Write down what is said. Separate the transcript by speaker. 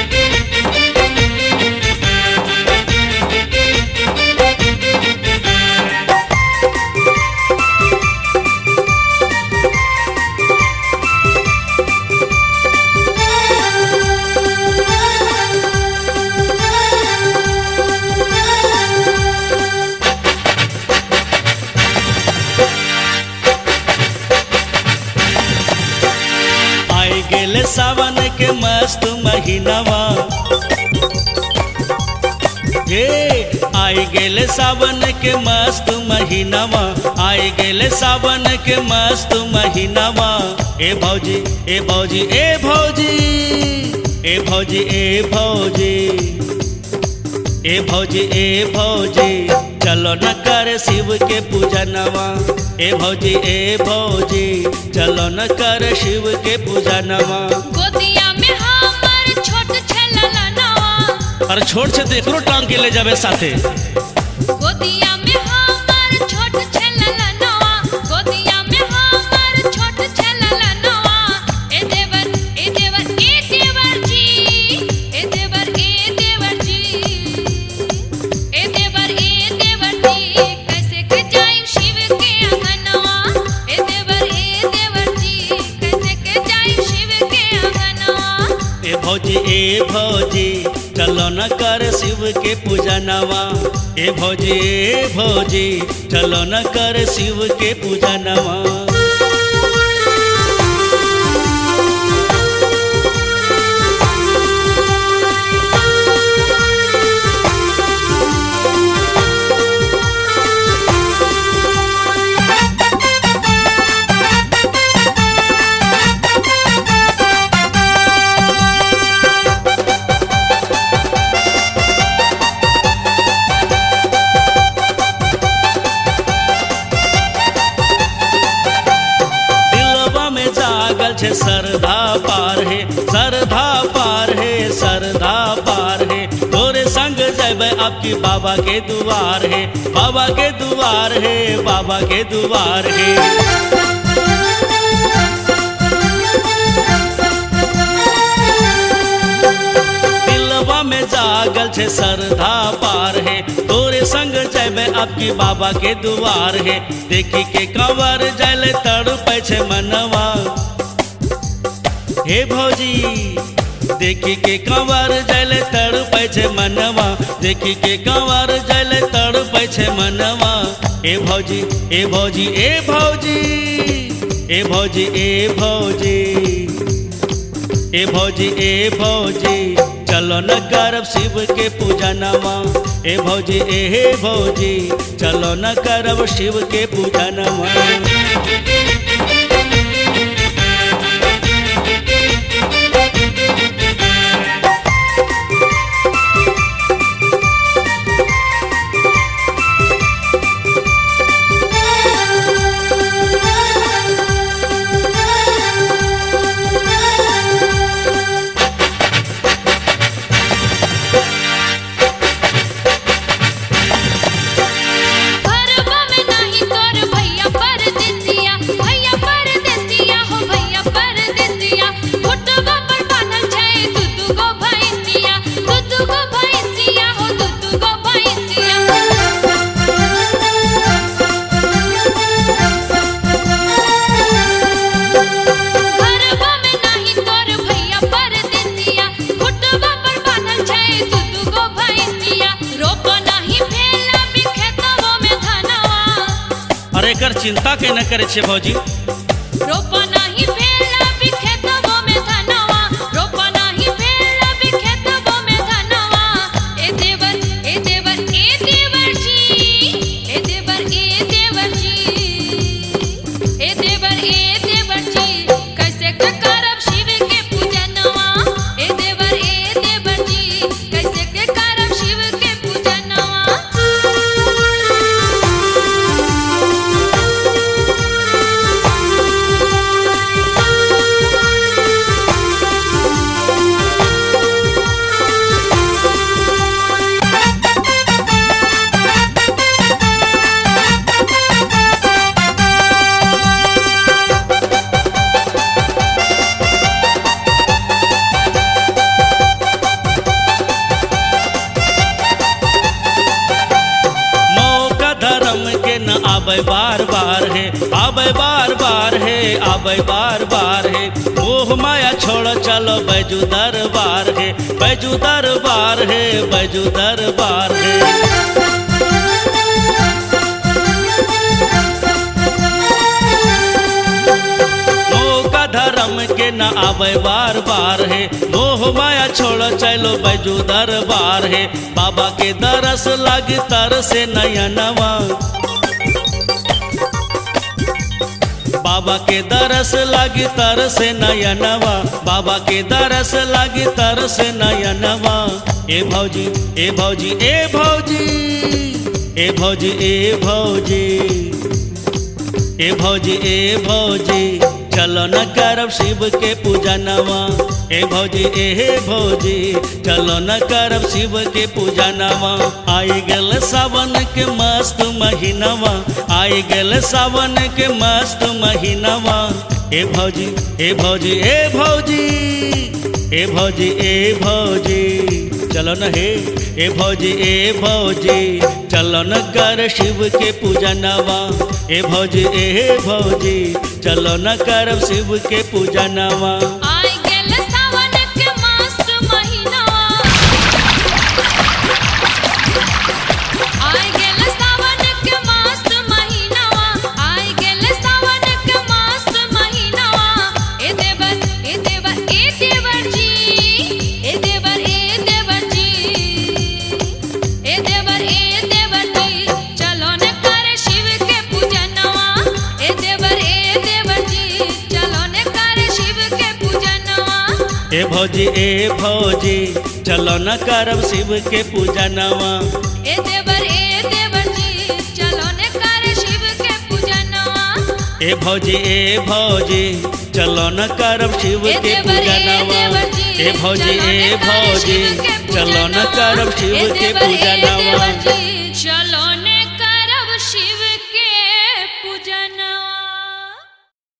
Speaker 1: गेले सावन के मस्त महीनावा, हे आई गेले सावन के मस्त महीनावा, आई गेले सावन के मस्त महीनावा। ए भौजी ए भौजी ए भौजी ए भौजी ए भौजी ए भौजी ए भौजी चलो न कर शिव के पूजनवा। ए भौजी ए भौजी चलो न कर शिव के पूजनवा।
Speaker 2: गोदिया में हमर छोट छलला नवा,
Speaker 1: अरे छोट से देखो टांग के ले जावे साथे।
Speaker 2: गोदिया में हमर छोट छलला नवा, गोदिया में हमर छोट छलला नवा। ए देवर ए देवर ए देवर जी, ए देवर ए देवर जी, ए देवर ए देवर जी कैसे के जाई शिव के अंगनवा। ए देवर जी कैसे के जाई शिव के अंगनवा।
Speaker 1: ए भौजी चलो न कर शिव के पूजनवा। ए भौजी चलो न कर शिव के पूजनवा। सरधा पार है, सरधा पार है, सरधा पार है। तोरे संग जब आपकी बाबा के दुआर है, बाबा के दुआर है, बाबा के दुआर है। दिलवा में जागल छे सरधा पार है, तोरे संग जब आपकी बाबा के दुआर है। देखी के कंवर जल तड़पे छे मनवा। हे भौजी देखी के कंवर जल तड़पे छे मनवा, देखी के कंवर जल तड़पे छे मनवा। ए भौजी ए भौजी ए भौजी ए भौजी ए भौजी ए भौजी ए भौजी चलो न करब शिव के पूजनवा। ए भौजी चलो न करब शिव के पूजनवा। एकर चिंता के न करे छे भौजी।
Speaker 2: रोपा नहीं भेला बिखेतबो में धनवा, रोपा नहीं भेला बिखेतबो में धनवा। ए देवर ए देवर ए देवर जी, ए देवर ए देवर जी, ए देवर ए देवर जी कैसे के करब शिव के पूजनवा। ए देवर जी कैसे के करब शिव के पूजनवा।
Speaker 1: आबे बार बार है, आबे बार बार है। मोह माया छोड़ चलो बैजू दरबार है, बैजू दरबार है, बैजू दरबार है। मौका धर्म के न आबे बार बार है, मोह माया छोड़ चलो बैजू दरबार है। बाबा के दरस लगी तर से नयनवा, बाबा के दरस लगी तर से नयनवा, बाबा के दरस लगी तर से नयनवा। ए भौजी ए भौजी ए भौजी ए भौजी ए भौजी ए भौजी ए भौजी चलो न करब शिव के पूजा नवा। ए भौजी ए भौजी चलो न करब शिव के पूजा नवा। आई गेल सावन के मस्त महीनवा, आई गेल सावन के मस्त महीनवा। ए भौजी ए भौजी ए भौजी ए भौजी ए भौजी चलो न हे। ए भौजी ए भौजी चलो न कर शिव के पूजा नवा। ए भौजी ए भौजी चलो न करब शिव के पूजा नवा।
Speaker 2: आई गेल सावन के मस्त महीनावा, आई गेल सावन के मस्त महीनावा, आई गेल सावन के मस्त महीनावा। ए देवर ए देवर ए देवर जी, ए देवर ए देवर जी, ए देवर ए देवर जी चलो न कर शिव के पूजा नवा। ए देवर ए देवर जी चलो न कर शिव के पूजा नवा।
Speaker 1: ए भौजी ए भौजी चलो न करब शिव के पूजा नवा।
Speaker 2: ए देवर जी चलो न कर शिव के पूजा नवा।
Speaker 1: ए भौजी ए भौजी चलो न करब शिव के पूजा नवा। ए भौजी ए भौजी चलो न करब शिव के पूजा नवा।
Speaker 2: चलो